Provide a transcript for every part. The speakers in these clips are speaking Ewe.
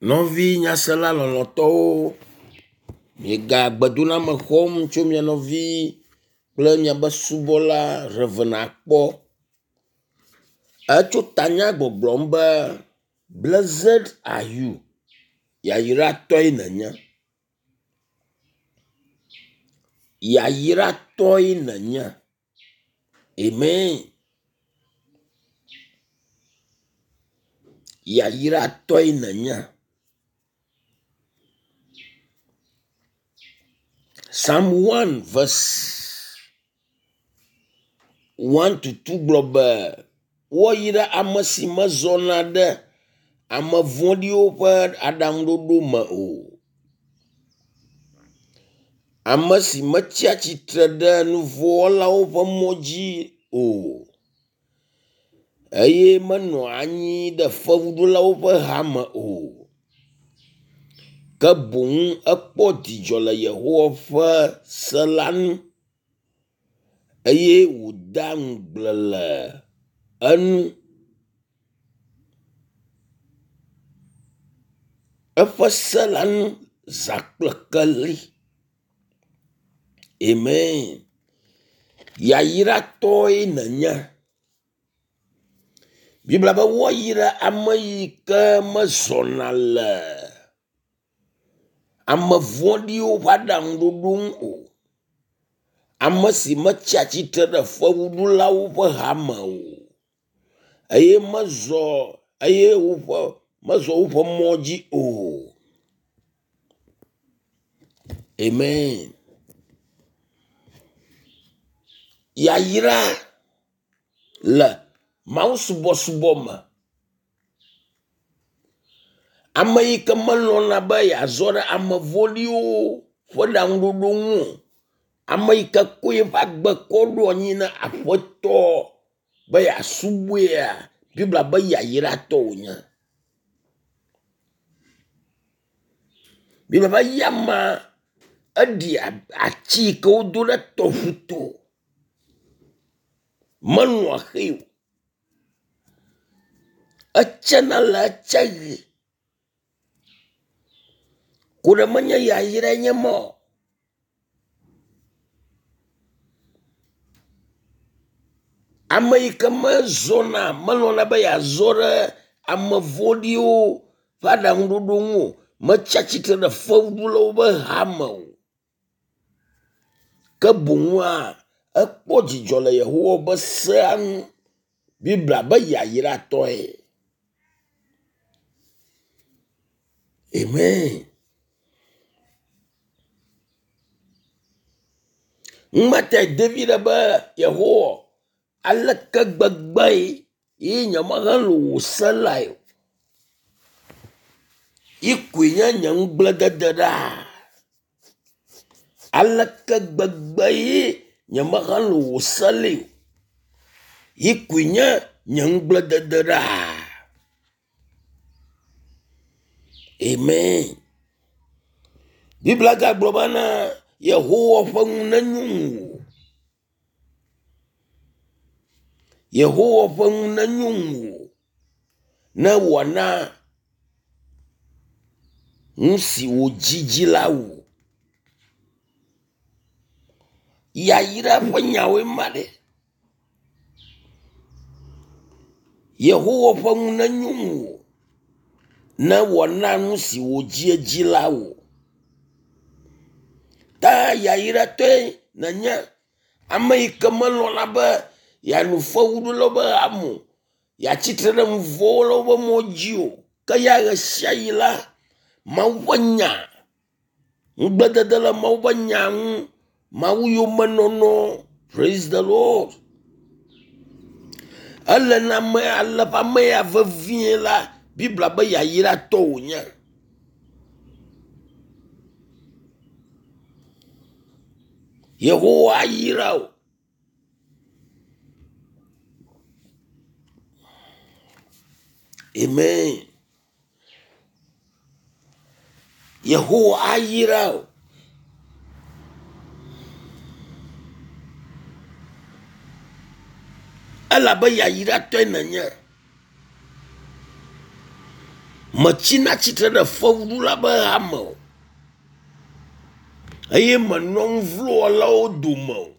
Nɔvi nyasela lɔlɔtɔwo, miega gbedona me xɔm tso mia nɔvi kple miabe subɔla Reverend Akpɔ. Etso tanya gbɔgblɔm be blessed are you, yayratɔe nenye. Yayratɔe nenye. Amen. Yayratɔe nenye. Psalm 1 verse 1 to 2 gblɔ be woyra ame si mezɔna ɖe ame vɔ̃ɖiwo ƒe aɖaŋuɖoɖo me o, ame si metsia tsitre ɖe nuvɔwɔlawo ƒe mɔ dzi o, eye menɔ anyi ɖe fewuɖolawo ƒe hame o, ke boŋ ekpɔ dzidzɔ le Yehowa ƒe se la nu, eye wòda ŋugble le enu. Eƒe se la nu zã kple keli. Amen. Yayratɔe nenye. Biblia be woyra ame yi ke mezɔna le ame vɔ̃ɖiwo ƒe aɖaŋuɖoɖo ŋu o, ame si metsia tsitre ɖe fewuɖulawo ƒe hame o, eye mezɔ woƒe mɔ dzi o. Amen. Yayra le mawusubɔsubɔ me. Ame yi ke melɔ̃na be yeazɔ ɖe ame vɔ̃ɖiwo ƒe ɖaŋuɖoɖo ŋu, ame yi ke ko yeƒe agbe kɔ ɖo anyi na Aƒetɔ be yeasubɔea, Biblia be yayratɔ wònye. Biblia be yama eɖi atsi yi ke wodo ɖe tɔʋu to, menɔa xe o, etsena le etse ɣi. Ko ɖe menye yayrae nye ma o. Ame yi ke melɔ̃na be yeazɔ ɖe ame vɔ̃ɖiwo ƒe aɖaŋuɖoɖo ŋu o, metsia tsitre ɖe fewuɖulawo ƒe hame o, ke boŋua ekpɔ dzidzɔ le Yehowa be sea ŋu. Biblia be yayratɔe. Amen. Ŋmatae David be Yehowa, aleke gbegbe ye nyemehe le wò se lae o, yi koe nye nye ŋugbledede ɖaa. Aleke gbegbe ye nyemehe le wò se le o, yi koe nye nye ŋugbledede ɖaa. Amen. Biblia gagblɔ be na Yehowa ƒe ŋu nenyo ŋu. Yehowa ƒe ŋu nenyo ŋu ne wòana ŋu si wòdzidzi la wò. Yayra ƒe nyawoe ma ɖe. Yehowa ƒe ŋu nenyo ŋu ne wòana ŋu si wòdziedzi la wò. Ta yayratɔe nenye ame yi ke melɔ̃na be yeanu fewuɖulawo ƒe hame o, yeatsitre ɖe nuvɔwɔlawo ƒe mɔ dzi o, ke ya ɣe sia ɣi la, Mawu ƒe nya, ŋugbledede le Mawu ƒe nya ŋu, Mawu yomenɔnɔ, praise the Lord. Ele na ale ƒe ame ya vevie la, Biblia be yayratɔ wònye. Yehowa ayra o. Amen. Yehowa ayra o. Elabe yayratɔe nenye. Machina tsitre ɖe fewuɖula be hame o. Eye menɔ ŋuvlowɔlawo dome o.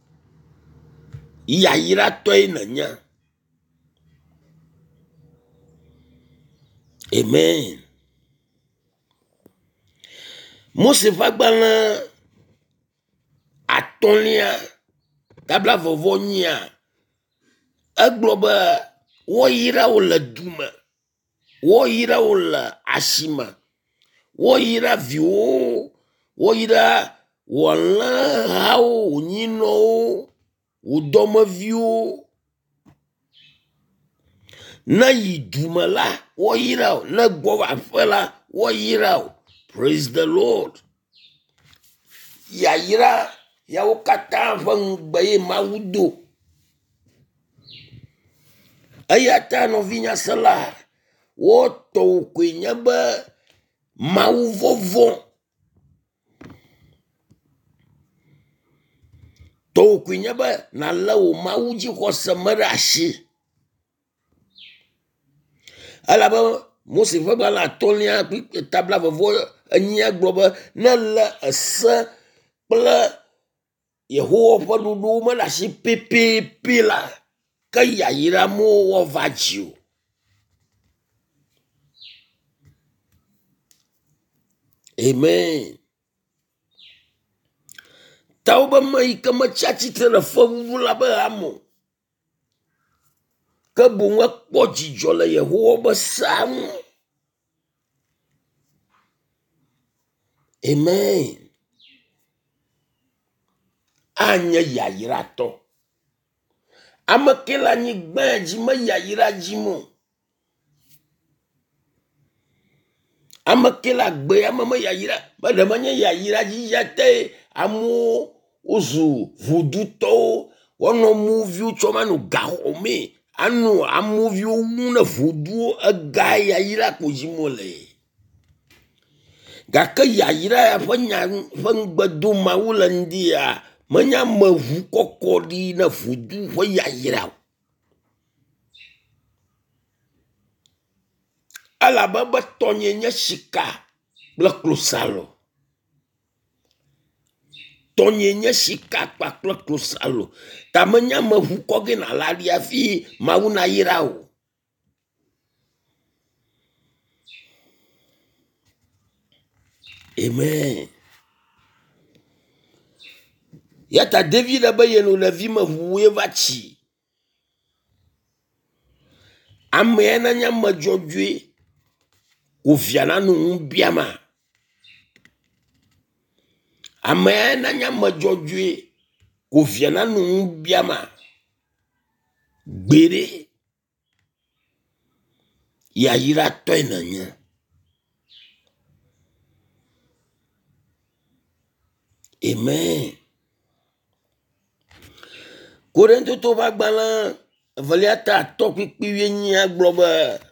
Yayratɔe nènye. Amen. Mose ƒe agbalẽ atɔ̃lia tabla vɔvɔ nyia egblɔ be woyra wo le dume, woyra wo le asime, woyra viwo, woyra wɔlẽhawo, wònyinɔwo, wò dɔmeviwo. Ne yi dume la woyra wo, ne gbɔ aƒe la woyra wo. Praise the Lord. Yayra yawo katã ƒe ŋugbe ye Mawu do. Eya ta nɔvinyasela wotɔwo koe nye be Mawu vɔvɔ. Tɔwo koe nye be nalé wo Mawu dzixɔse me ɖe asi. Elabe Mose ƒe agbalẽ atɔ̃lia tabla vɔvɔ enyia gblɔ be ne lé ese kple Yehowa ƒe ɖoɖowo me ɖe asi pɛpɛpɛ la, ke yayra mo va dzi o. Amen. Tawo be me yi ke metsi atsitre ɖe fewuwu la be amo, ke boŋ ekpɔ dzidzɔ le Yehowa be sea ŋu. Amen. Anye yayratɔ. Ame ke le anyigba dzi me yayra dzi mo. Ame ke le agbe ame me yayra, be ɖe menye yayra dzi ya te amewo wozu vodutɔwo, wonɔ moviwo tsɔm anɔ gaxɔme, anɔ amoviwo ŋu ne voduwo, ega yayra ko dzi mo le. Gake yayra ya ƒe nya ƒe ŋugbedo Mawu le ŋdia, menye ameʋu kɔkɔɖi ne vodu ƒe yayra o. Elabe be tɔnye nye sika kple klosalo. Tɔnye nye sika kpakple klosalo. Ta menye ameʋu kɔge na la ɖi afi Mawu na yra o. Amen. Yata David be yeno le vi me ʋuwo va tsi. Ame ya nanye ame dzɔdzɔe wo via na nu biama. Ame ya nanye ame dzɔdzɔe wo via na nu biama. Gbere yayratɔe nenye. Amen. Korinto ƒe agbalẽ evelia ta atɔ kpikpi wuienyi gblɔ be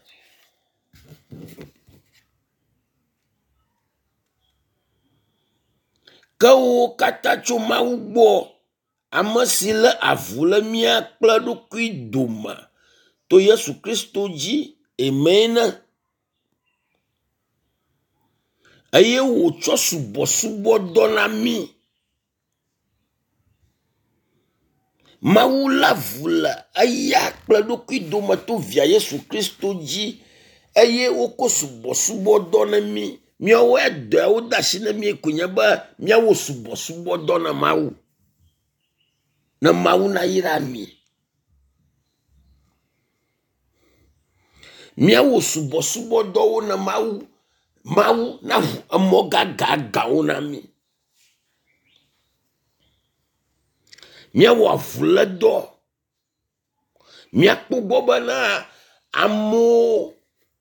ke wo katã tso Mawu gbɔ, ame si le avu le mía kple ɖokui dome to Yesu Kristo dzi. Amen. Eye wòtsɔ subɔsubɔ dɔ na mí. Mawu la vu le eya kple ɖokui dome to via Yesu Kristo dzi. Eye woko subɔsubɔ dɔ na mí. Míawo eɖewo de asi ne mí ko nye be míawo subɔsubɔ dɔ na Mawu. Ne Mawu na yra mí. Míawo subɔsubɔ dɔwo na Mawu. Mawu na ʋu emɔ gagawo na mí. Míawɔ avuledɔ. Míakpɔ gbɔ bena amewo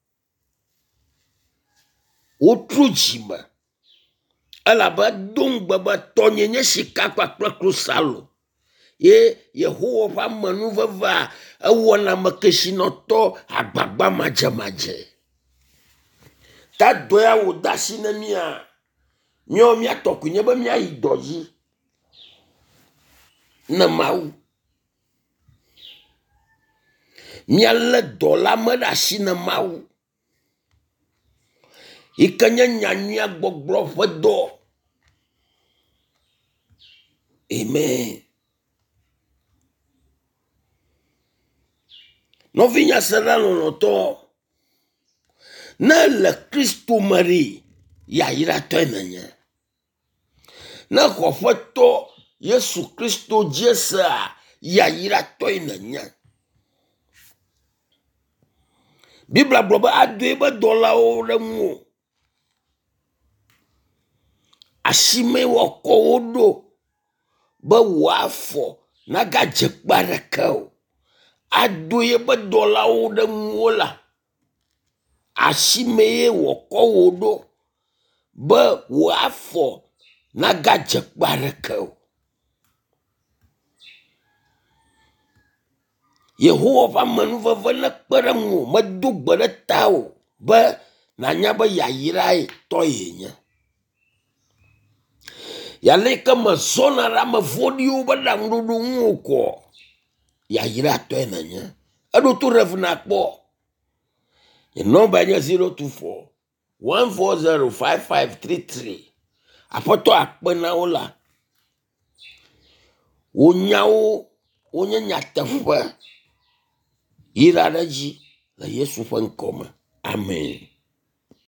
wotro dzime. Elabe do ŋugbe be tɔnye nye sika kpakple klosalo. Ye Yehowa ƒe amenuveve ewɔna ame kesinɔtɔ agbagba madzemadze. Ta dɔ ya wò de asi ne mía. Míawo míatɔ koe nye be míayi dɔ dzi. Ne Mawu. Míalé dɔ la me ɖe asi ne Mawu. Ikanya nyanya gbogbo fedo. Amen. Novinya serano noto. Na le Christo Marie ya ira tenanya. Na kofato Yesu Christo Jesa ya ira tenanya. Bibla bloba adweba dola oremu. Ashime wako odo. Ba wafo na gajekbarakao. Adweba dola oremu la. Ashime wako odo. Ba wafo na gajekbarakao. Yehovah manuva vana kparamu madugba tao ba nanya ba yayirai toyenya. Yaleka mazona rama vodio ba damdudu nguko. Yayira toyenanya. Ado tu revna po. Ye number 024 140 5533. Apoto akpena ola. Onyao onyanyatafa. Iradaji la Yesu fankoma. Amen.